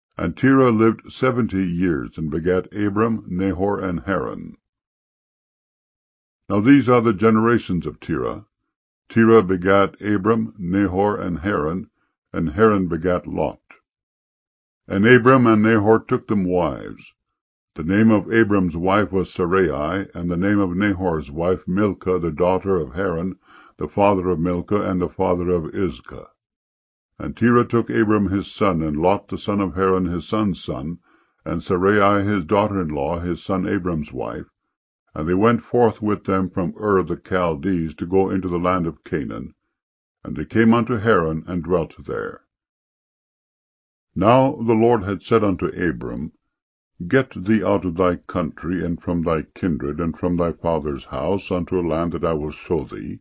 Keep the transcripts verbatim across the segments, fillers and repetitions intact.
And Terah lived seventy years, and begat Abram, Nahor, and Haran. Now these are the generations of Terah. Terah begat Abram, Nahor, and Haran, and Haran begat Lot. And Abram and Nahor took them wives. The name of Abram's wife was Sarai, and the name of Nahor's wife Milcah, the daughter of Haran, the father of Milcah, and the father of Iscah. And Terah took Abram his son, and Lot the son of Haran his son's son, and Sarai his daughter-in-law, his son Abram's wife, and they went forth with them from Ur of the Chaldees to go into the land of Canaan, and they came unto Haran, and dwelt there. Now the Lord had said unto Abram, Get thee out of thy country, and from thy kindred, and from thy father's house, unto a land that I will show thee.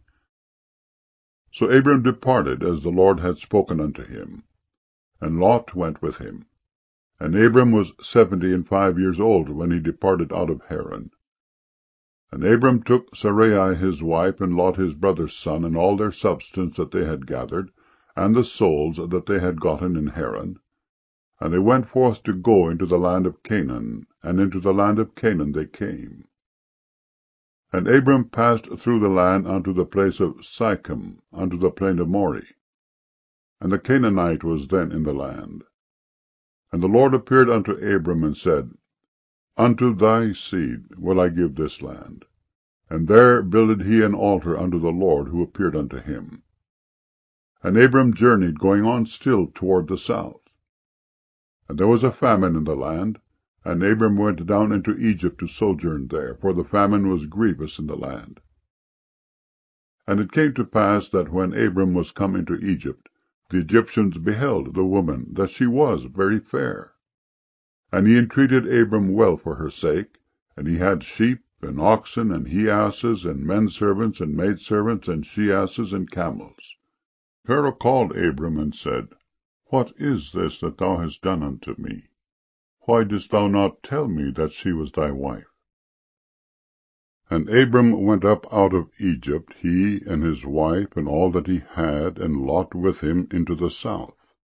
So Abram departed, as the Lord had spoken unto him, and Lot went with him. And Abram was seventy and five years old when he departed out of Haran. And Abram took Sarai his wife, and Lot his brother's son, and all their substance that they had gathered, and the souls that they had gotten in Haran. And they went forth to go into the land of Canaan, and into the land of Canaan they came. And Abram passed through the land unto the place of Sichem, unto the plain of Moreh. And the Canaanite was then in the land. And the Lord appeared unto Abram, and said, Unto thy seed will I give this land. And there builded he an altar unto the Lord, who appeared unto him. And Abram journeyed, going on still toward the south. And there was a famine in the land, and Abram went down into Egypt to sojourn there, for the famine was grievous in the land. And it came to pass that when Abram was come into Egypt, the Egyptians beheld the woman, that she was very fair. And he entreated Abram well for her sake, and he had sheep, and oxen, and he-asses, and men-servants, and maidservants, and she-asses, and camels. Pharaoh called Abram, and said, What is this that thou hast done unto me? Why didst thou not tell me that she was thy wife? And Abram went up out of Egypt, he and his wife, and all that he had, and Lot with him, into the south.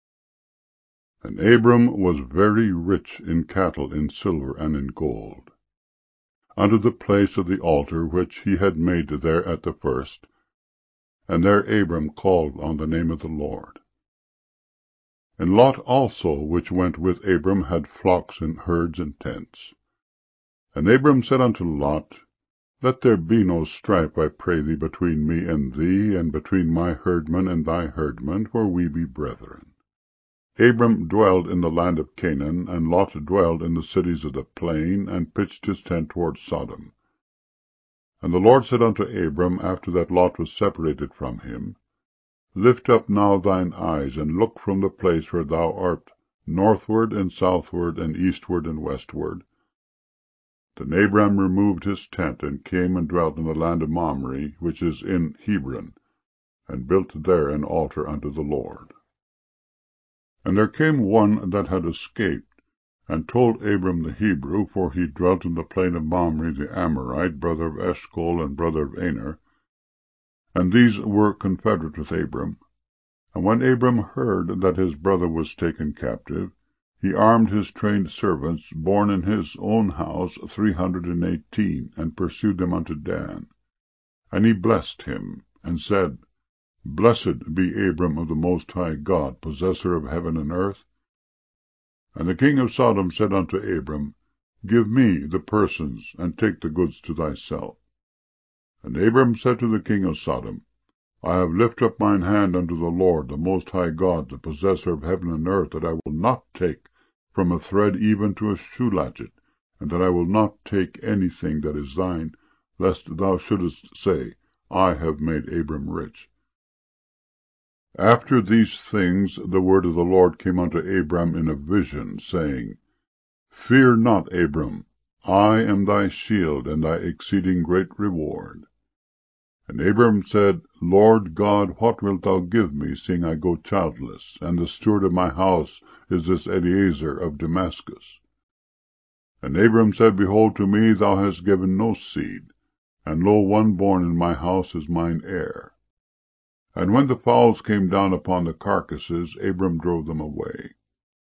And Abram was very rich in cattle, in silver, and in gold. Unto the place of the altar which he had made there at the first, and there Abram called on the name of the Lord. And Lot also, which went with Abram, had flocks and herds and tents. And Abram said unto Lot, Let there be no strife, I pray thee, between me and thee, and between my herdmen and thy herdmen, for we be brethren. Abram dwelled in the land of Canaan, and Lot dwelled in the cities of the plain, and pitched his tent toward Sodom. And the Lord said unto Abram, after that Lot was separated from him, Lift up now thine eyes, and look from the place where thou art, northward and southward, and eastward and westward. Then Abram removed his tent, and came and dwelt in the land of Mamre, which is in Hebron, and built there an altar unto the Lord. And there came one that had escaped, and told Abram the Hebrew, for he dwelt in the plain of Mamre the Amorite, brother of Eshcol, and brother of Aner. And these were confederate with Abram. And when Abram heard that his brother was taken captive, he armed his trained servants, born in his own house, three hundred and eighteen, and pursued them unto Dan. And he blessed him, and said, Blessed be Abram of the Most High God, possessor of heaven and earth. And the king of Sodom said unto Abram, Give me the persons, and take the goods to thyself. And Abram said to the king of Sodom, I have lifted up mine hand unto the Lord, the Most High God, the possessor of heaven and earth, that I will not take from a thread even to a shoe latchet, and that I will not take anything that is thine, lest thou shouldest say, I have made Abram rich. After these things the word of the Lord came unto Abram in a vision, saying, Fear not, Abram, I am thy shield, and thy exceeding great reward. And Abram said, Lord God, what wilt thou give me, seeing I go childless, and the steward of my house is this Eliezer of Damascus? And Abram said, Behold, to me thou hast given no seed, and lo, one born in my house is mine heir. And when the fowls came down upon the carcasses, Abram drove them away.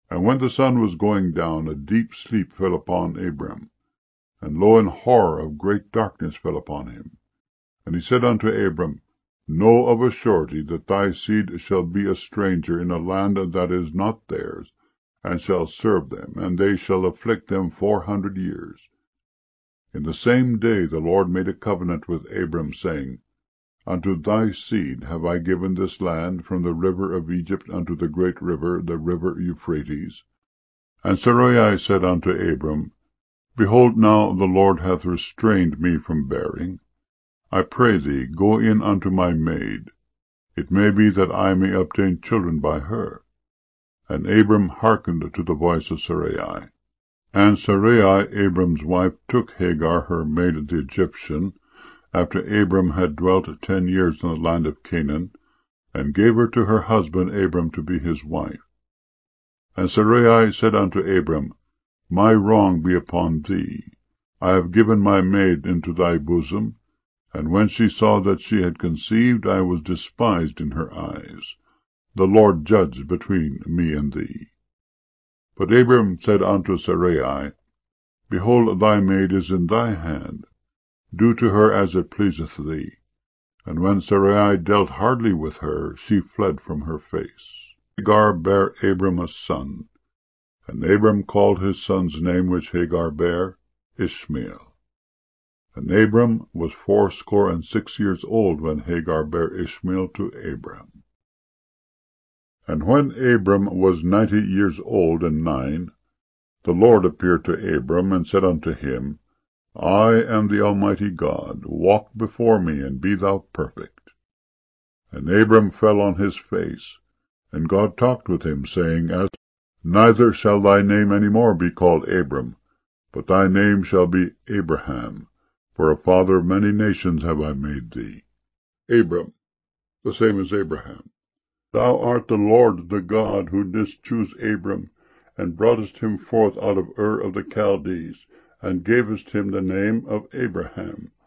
And when the sun was going down, a deep sleep fell upon Abram, and lo, an horror of great darkness fell upon him. And he said unto Abram, Know of a surety that thy seed shall be a stranger in a land that is not theirs, and shall serve them, and they shall afflict them four hundred years. In the same day the Lord made a covenant with Abram, saying, Unto thy seed have I given this land, from the river of Egypt unto the great river, the river Euphrates. And Sarai said unto Abram, Behold, now the Lord hath restrained me from bearing. I pray thee, go in unto my maid. It may be that I may obtain children by her. And Abram hearkened to the voice of Sarai. And Sarai, Abram's wife, took Hagar, her maid the Egyptian, after Abram had dwelt ten years in the land of Canaan, and gave her to her husband Abram to be his wife. And Sarai said unto Abram, My wrong be upon thee. I have given my maid into thy bosom, and when she saw that she had conceived, I was despised in her eyes. The Lord judge between me and thee. But Abram said unto Sarai, Behold, thy maid is in thy hand. Do to her as it pleaseth thee. And when Sarai dealt hardly with her, she fled from her face. Hagar bare Abram a son, and Abram called his son's name which Hagar bare, Ishmael. And Abram was fourscore and six years old when Hagar bare Ishmael to Abram. And when Abram was ninety years old and nine, the Lord appeared to Abram, and said unto him, I am the Almighty God. Walk before me, and be thou perfect. And Abram fell on his face, and God talked with him, saying, As Neither shall thy name any more be called Abram, but thy name shall be Abraham, for a father of many nations have I made thee. Abram, the same as Abraham. Thou art the Lord the God, who didst choose Abram, and broughtest him forth out of Ur of the Chaldees, and gavest him the name of Abraham.